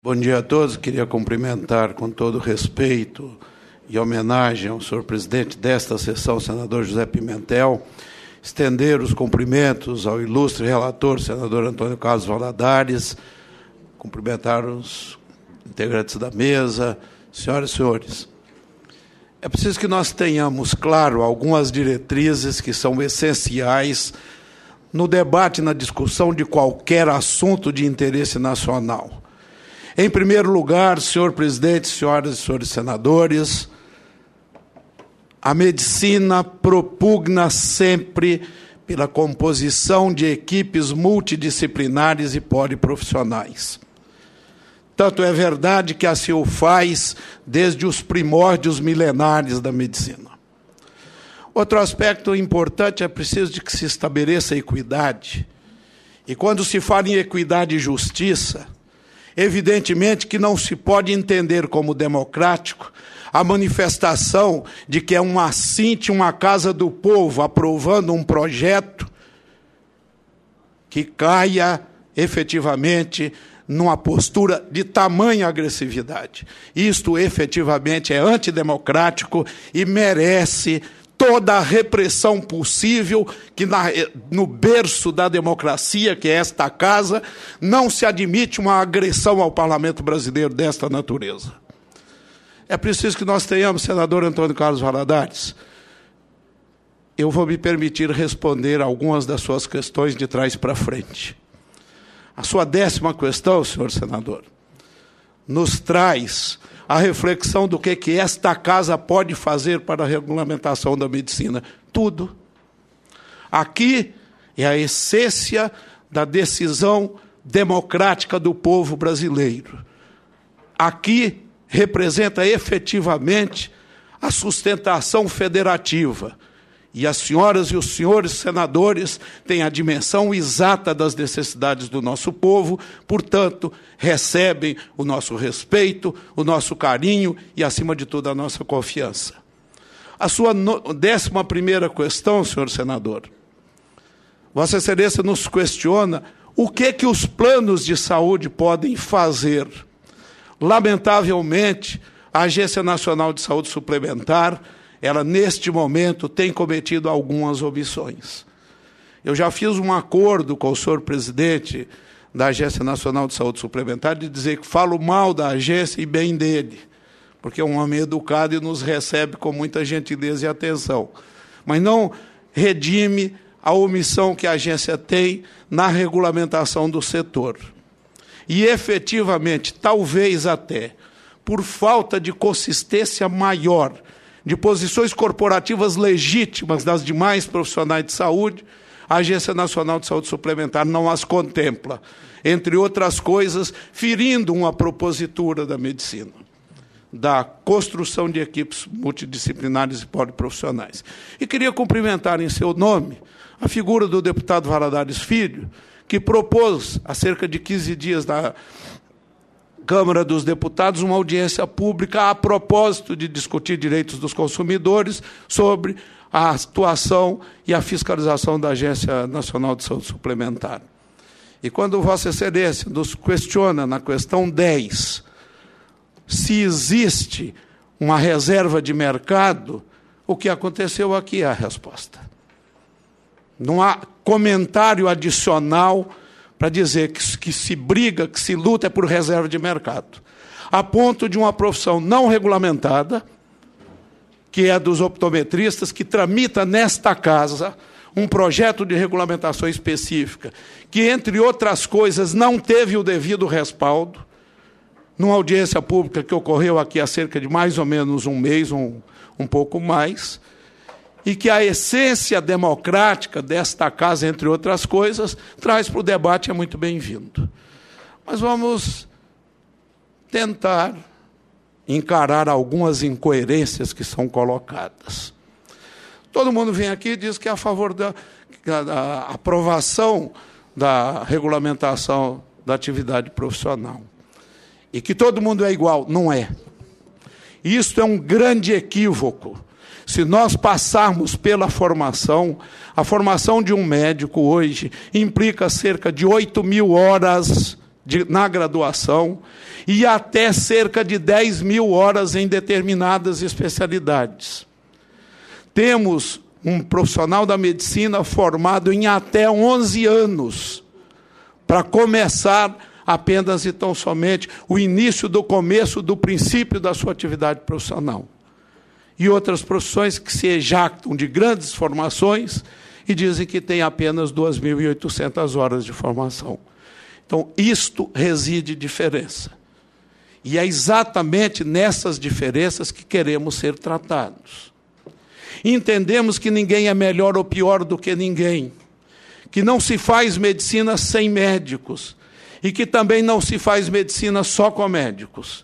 Bom dia a todos. Queria cumprimentar com todo respeito e homenagem ao senhor presidente desta sessão, senador José Pimentel, estender os cumprimentos ao ilustre relator, senador Antônio Carlos Valadares, cumprimentar os integrantes da mesa, senhoras e senhores. É preciso que nós tenhamos claro algumas diretrizes que são essenciais no debate, na discussão de qualquer assunto de interesse nacional. Em primeiro lugar, senhor presidente, senhoras e senhores senadores, a medicina propugna sempre pela composição de equipes multidisciplinares e poliprofissionais. Tanto é verdade que assim o faz desde os primórdios milenares da medicina. Outro aspecto importante é preciso de que se estabeleça equidade. E quando se fala em equidade e justiça, evidentemente que não se pode entender como democrático a manifestação de que é um assinte, uma casa do povo, aprovando um projeto que caia efetivamente numa postura de tamanha agressividade. Isto efetivamente é antidemocrático e merece toda a repressão possível, que no berço da democracia, que é esta casa, não se admite uma agressão ao parlamento brasileiro desta natureza. É preciso que nós tenhamos, senador Antônio Carlos Valadares, eu vou me permitir responder algumas das suas questões de trás para frente. A sua 10ª questão, senhor senador, nos traz a reflexão do que esta casa pode fazer para a regulamentação da medicina. Tudo. Aqui é a essência da decisão democrática do povo brasileiro. Aqui representa efetivamente a sustentação federativa. E as senhoras e os senhores senadores têm a dimensão exata das necessidades do nosso povo, portanto, recebem o nosso respeito, o nosso carinho e, acima de tudo, a nossa confiança. A sua 11ª questão, senhor senador, Vossa Excelência nos questiona o que os planos de saúde podem fazer. Lamentavelmente, a Agência Nacional de Saúde Suplementar, ela, neste momento, tem cometido algumas omissões. Eu já fiz um acordo com o senhor presidente da Agência Nacional de Saúde Suplementar de dizer que falo mal da agência e bem dele, porque é um homem educado e nos recebe com muita gentileza e atenção. Mas não redime a omissão que a agência tem na regulamentação do setor. E, efetivamente, talvez até por falta de consistência maior de posições corporativas legítimas das demais profissionais de saúde, a Agência Nacional de Saúde Suplementar não as contempla, entre outras coisas, ferindo uma propositura da medicina, da construção de equipes multidisciplinares e poliprofissionais. E queria cumprimentar em seu nome a figura do deputado Valadares Filho, que propôs, há cerca de 15 dias, na Câmara dos Deputados, uma audiência pública a propósito de discutir direitos dos consumidores sobre a atuação e a fiscalização da Agência Nacional de Saúde Suplementar. E quando Vossa Excelência nos questiona na questão 10 se existe uma reserva de mercado, o que aconteceu aqui é a resposta. Não há comentário adicional para dizer que se briga, que se luta é por reserva de mercado, a ponto de uma profissão não regulamentada, que é a dos optometristas, que tramita nesta casa um projeto de regulamentação específica, que, entre outras coisas, não teve o devido respaldo, numa audiência pública que ocorreu aqui há cerca de mais ou menos um mês, um pouco mais, e que a essência democrática desta casa, entre outras coisas, traz para o debate, é muito bem-vindo. Mas vamos tentar encarar algumas incoerências que são colocadas. Todo mundo vem aqui e diz que é a favor da aprovação da regulamentação da atividade profissional. E que todo mundo é igual. Não é. Isto é um grande equívoco. Se nós passarmos pela formação, a formação de um médico hoje implica cerca de 8.000 horas na graduação e até cerca de 10 mil horas em determinadas especialidades. Temos um profissional da medicina formado em até 11 anos, para começar apenas e tão somente o início do começo do princípio da sua atividade profissional. E outras profissões que se ejactam de grandes formações e dizem que tem apenas 2.800 horas de formação. Então, isto reside diferença. E é exatamente nessas diferenças que queremos ser tratados. Entendemos que ninguém é melhor ou pior do que ninguém, que não se faz medicina sem médicos e que também não se faz medicina só com médicos.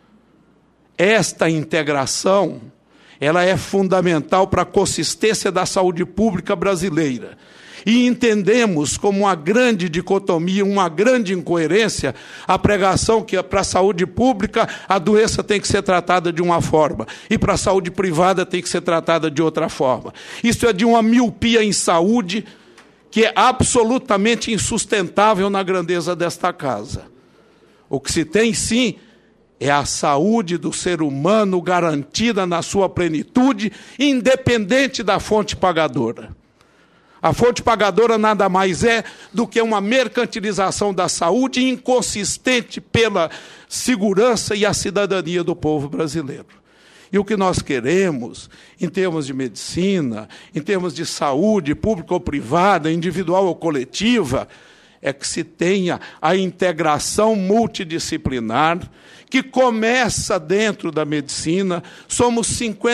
Esta integração, ela é fundamental para a consistência da saúde pública brasileira. E entendemos como uma grande dicotomia, uma grande incoerência, a pregação que para a saúde pública a doença tem que ser tratada de uma forma e para a saúde privada tem que ser tratada de outra forma. Isso é de uma miopia em saúde que é absolutamente insustentável na grandeza desta casa. O que se tem, sim, é a saúde do ser humano garantida na sua plenitude, independente da fonte pagadora. A fonte pagadora nada mais é do que uma mercantilização da saúde inconsistente pela segurança e a cidadania do povo brasileiro. E o que nós queremos, em termos de medicina, em termos de saúde, pública ou privada, individual ou coletiva, é que se tenha a integração multidisciplinar, que começa dentro da medicina. Somos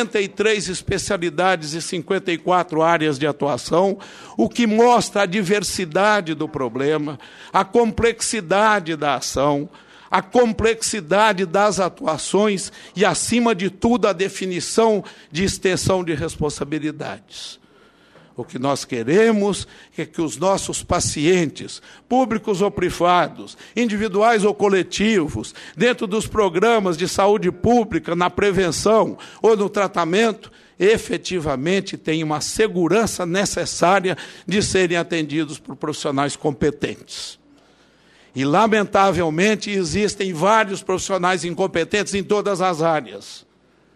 53 especialidades e 54 áreas de atuação, o que mostra a diversidade do problema, a complexidade da ação, a complexidade das atuações e, acima de tudo, a definição de extensão de responsabilidades. O que nós queremos é que os nossos pacientes, públicos ou privados, individuais ou coletivos, dentro dos programas de saúde pública, na prevenção ou no tratamento, efetivamente tenham uma segurança necessária de serem atendidos por profissionais competentes. E, lamentavelmente, existem vários profissionais incompetentes em todas as áreas.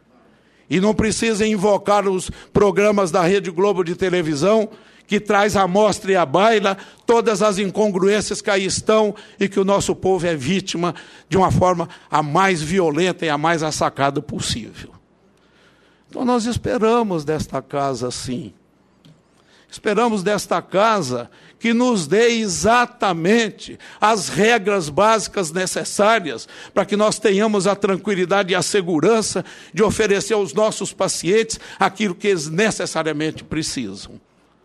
E não precisa invocar os programas da Rede Globo de televisão, que traz à mostra e à baila todas as incongruências que aí estão e que o nosso povo é vítima de uma forma a mais violenta e a mais assacada possível. Então nós esperamos desta casa, sim. Esperamos desta casa que nos dê exatamente as regras básicas necessárias para que nós tenhamos a tranquilidade e a segurança de oferecer aos nossos pacientes aquilo que eles necessariamente precisam.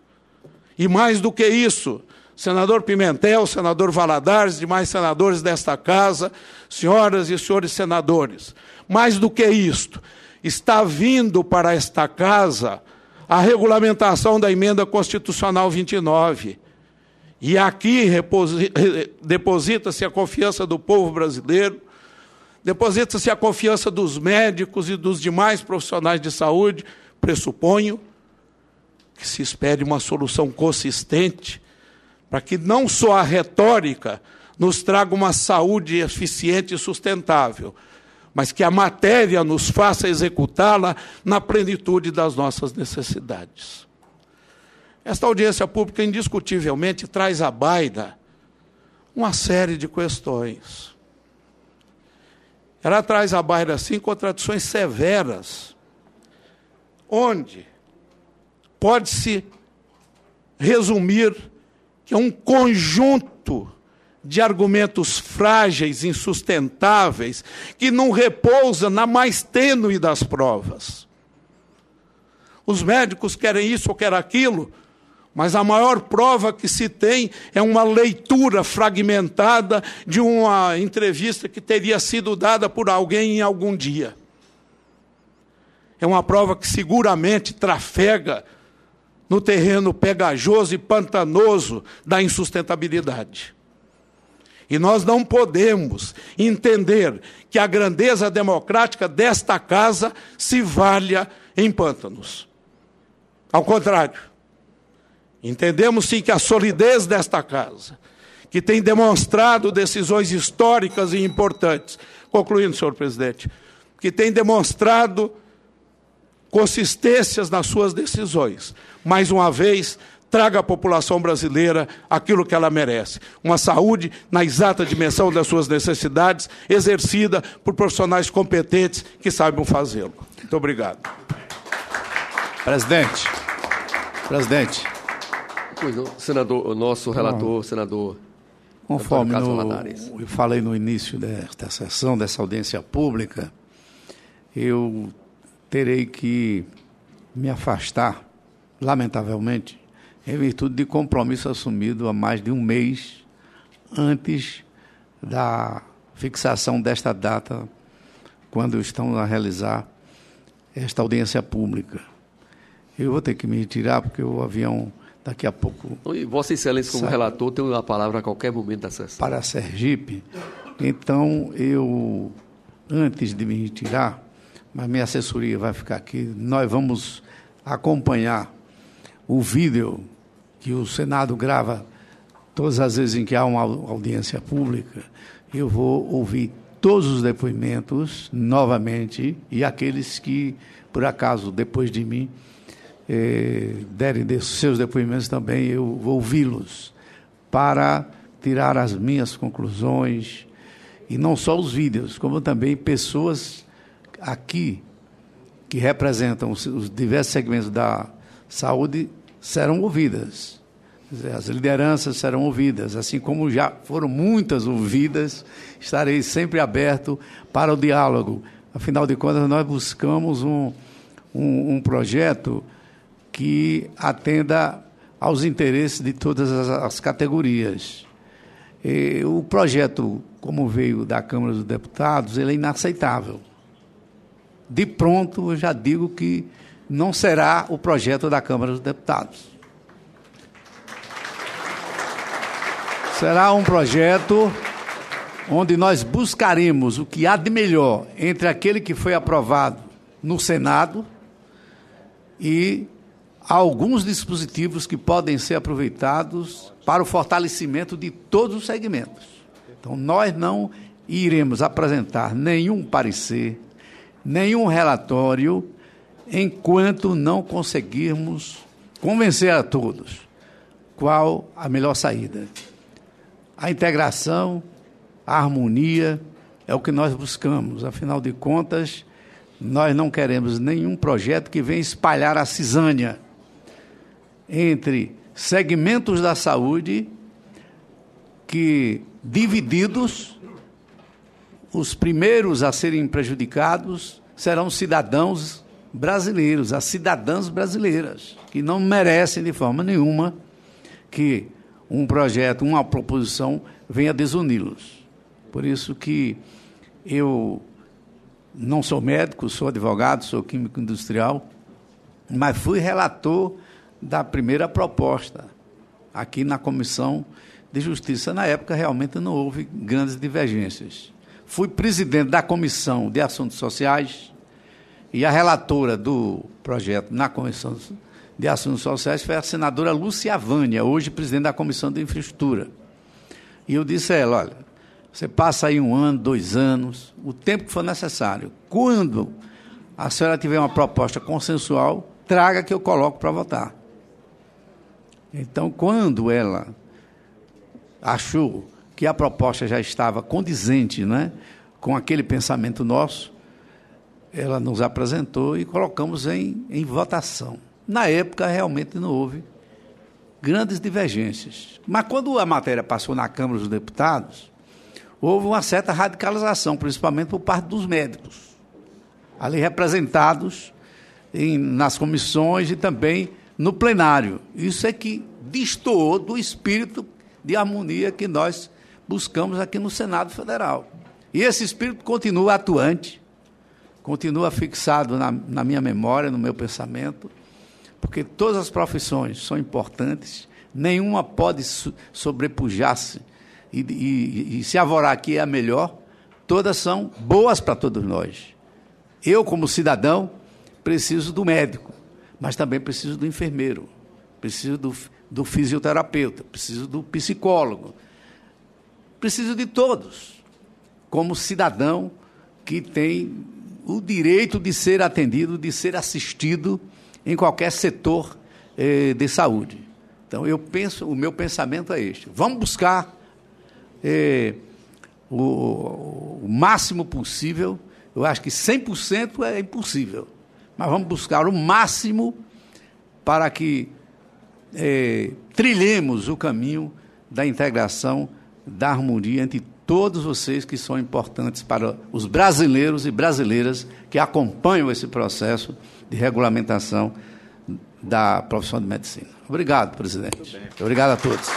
E mais do que isso, senador Pimentel, senador Valadares, demais senadores desta casa, senhoras e senhores senadores, mais do que isto, está vindo para esta casa a regulamentação da emenda constitucional 29. E aqui deposita-se a confiança do povo brasileiro, deposita-se a confiança dos médicos e dos demais profissionais de saúde. Pressuponho que se espere uma solução consistente para que não só a retórica nos traga uma saúde eficiente e sustentável, mas que a matéria nos faça executá-la na plenitude das nossas necessidades. Esta audiência pública, indiscutivelmente, traz à baila uma série de questões. Ela traz à baila, assim, contradições severas, onde pode-se resumir que é um conjunto de argumentos frágeis, insustentáveis, que não repousa na mais tênue das provas. Os médicos querem isso ou querem aquilo, mas a maior prova que se tem é uma leitura fragmentada de uma entrevista que teria sido dada por alguém em algum dia. É uma prova que seguramente trafega no terreno pegajoso e pantanoso da insustentabilidade. E nós não podemos entender que a grandeza democrática desta casa se valha em pântanos. Ao contrário, entendemos sim que a solidez desta casa, que tem demonstrado decisões históricas e importantes. Concluindo, senhor presidente, que tem demonstrado consistências nas suas decisões. Mais uma vez, traga à população brasileira aquilo que ela merece. Uma saúde na exata dimensão das suas necessidades, exercida por profissionais competentes que saibam fazê-lo. Muito obrigado. Presidente. Pois não, senador, o nosso relator, senador. Conforme eu falei no início desta sessão, dessa audiência pública, eu terei que me afastar, lamentavelmente, em virtude de compromisso assumido há mais de um mês antes da fixação desta data, quando estamos a realizar esta audiência pública. Eu vou ter que me retirar, porque o avião, daqui a pouco... E Vossa Excelência, como relator, tem a palavra a qualquer momento da sessão. Para Sergipe. Então, eu, antes de me retirar, mas minha assessoria vai ficar aqui, nós vamos acompanhar o vídeo que o Senado grava todas as vezes em que há uma audiência pública. Eu vou ouvir todos os depoimentos novamente, e aqueles que, por acaso, depois de mim, derem seus depoimentos também, eu vou ouvi-los para tirar as minhas conclusões, e não só os vídeos, como também pessoas aqui que representam os diversos segmentos da saúde serão ouvidas. As lideranças serão ouvidas, assim como já foram muitas ouvidas. Estarei sempre aberto para o diálogo. Afinal de contas, nós buscamos um projeto que atenda aos interesses de todas as categorias. O projeto, como veio da Câmara dos Deputados, ele é inaceitável. De pronto, eu já digo que não será o projeto da Câmara dos Deputados. Será um projeto onde nós buscaremos o que há de melhor entre aquele que foi aprovado no Senado e alguns dispositivos que podem ser aproveitados para o fortalecimento de todos os segmentos. Então, nós não iremos apresentar nenhum parecer, nenhum relatório, enquanto não conseguirmos convencer a todos qual a melhor saída. A integração, a harmonia é o que nós buscamos. Afinal de contas, nós não queremos nenhum projeto que venha espalhar a cisânia entre segmentos da saúde que, divididos, os primeiros a serem prejudicados serão cidadãos brasileiros, as cidadãs brasileiras, que não merecem de forma nenhuma que um projeto, uma proposição venha desuni-los. Por isso que eu não sou médico, sou advogado, sou químico industrial, mas fui relator da primeira proposta aqui na Comissão de Justiça. Na época, realmente, não houve grandes divergências. Fui presidente da Comissão de Assuntos Sociais e a relatora do projeto na Comissão de Assuntos Sociais foi a senadora Lúcia Vânia, hoje presidente da Comissão de Infraestrutura. E eu disse a ela, olha, você passa aí 1 ano, 2 anos, o tempo que for necessário. Quando a senhora tiver uma proposta consensual, traga que eu coloco para votar. Então, quando ela achou que a proposta já estava condizente, né, com aquele pensamento nosso, ela nos apresentou e colocamos em votação. Na época, realmente não houve grandes divergências. Mas quando a matéria passou na Câmara dos Deputados, houve uma certa radicalização, principalmente por parte dos médicos, ali representados nas comissões e também no plenário. Isso é que destoou do espírito de harmonia que nós buscamos aqui no Senado Federal. E esse espírito continua atuante, continua fixado na minha memória, no meu pensamento, porque todas as profissões são importantes, nenhuma pode sobrepujar-se e se avorar que é a melhor, todas são boas para todos nós. Eu, como cidadão, preciso do médico, mas também preciso do enfermeiro, preciso do fisioterapeuta, preciso do psicólogo. preciso de todos, como cidadão que tem o direito de ser atendido, de ser assistido em qualquer setor de saúde. Então, o meu pensamento é este. Vamos buscar o máximo possível. Eu acho que 100% é impossível, mas vamos buscar o máximo para que trilhemos o caminho da integração, da harmonia entre todos vocês que são importantes para os brasileiros e brasileiras que acompanham esse processo de regulamentação da profissão de medicina. Obrigado, presidente. Obrigado a todos.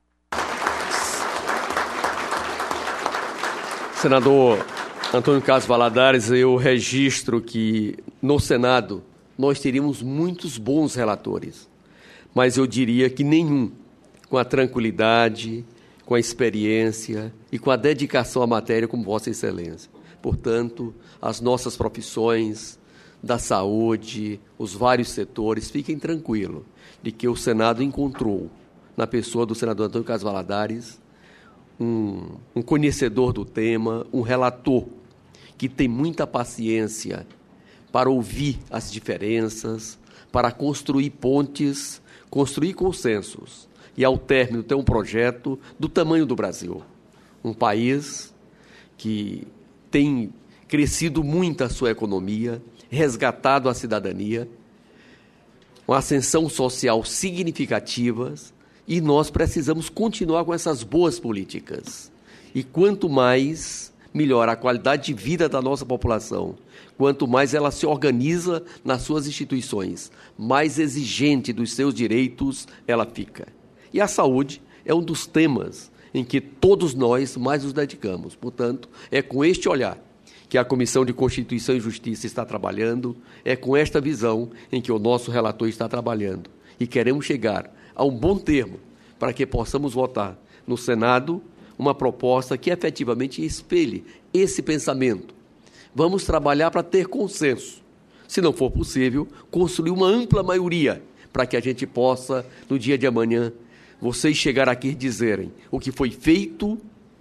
Senador Antônio Carlos Valadares, eu registro que no Senado nós teríamos muitos bons relatores, mas eu diria que nenhum com a tranquilidade, com a experiência e com a dedicação à matéria como Vossa Excelência. Portanto, as nossas profissões da saúde, os vários setores, fiquem tranquilos de que o Senado encontrou, na pessoa do senador Antônio Carlos Valadares, um conhecedor do tema, um relator que tem muita paciência para ouvir as diferenças, para construir pontes, construir consensos e, ao término, ter um projeto do tamanho do Brasil. Um país que tem crescido muito a sua economia, resgatado a cidadania, uma ascensão social significativa, e nós precisamos continuar com essas boas políticas. E quanto mais melhor a qualidade de vida da nossa população, quanto mais ela se organiza nas suas instituições, mais exigente dos seus direitos ela fica. E a saúde é um dos temas em que todos nós mais nos dedicamos. Portanto, é com este olhar que a Comissão de Constituição e Justiça está trabalhando, é com esta visão em que o nosso relator está trabalhando. E queremos chegar a um bom termo para que possamos votar no Senado uma proposta que efetivamente espelhe esse pensamento. Vamos trabalhar para ter consenso. Se não for possível, construir uma ampla maioria para que a gente possa, no dia de amanhã, vocês chegar aqui e dizerem o que foi feito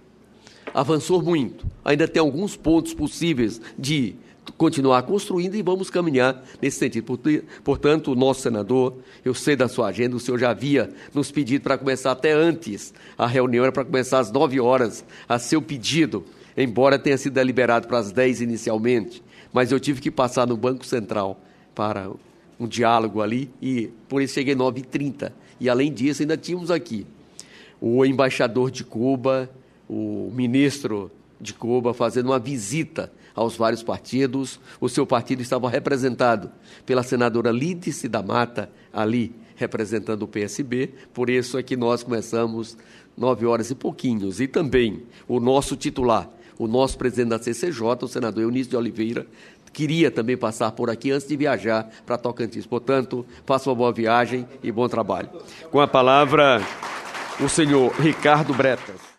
avançou muito. Ainda tem alguns pontos possíveis de continuar construindo e vamos caminhar nesse sentido. Portanto, o nosso senador, eu sei da sua agenda, o senhor já havia nos pedido para começar até antes. A reunião era para começar às 9 horas, a seu pedido, embora tenha sido deliberado para as 10 inicialmente, mas eu tive que passar no Banco Central para um diálogo ali e por isso cheguei às 9h30. E, além disso, ainda tínhamos aqui o embaixador de Cuba, o ministro de Cuba fazendo uma visita aos vários partidos. O seu partido estava representado pela senadora Lídice da Mata, ali representando o PSB, por isso é que nós começamos 9 horas e pouquinhos. E também o nosso titular, o nosso presidente da CCJ, o senador Eunício de Oliveira, queria também passar por aqui antes de viajar para Tocantins. Portanto, faça uma boa viagem e bom trabalho. Com a palavra, o senhor Ricardo Bretas.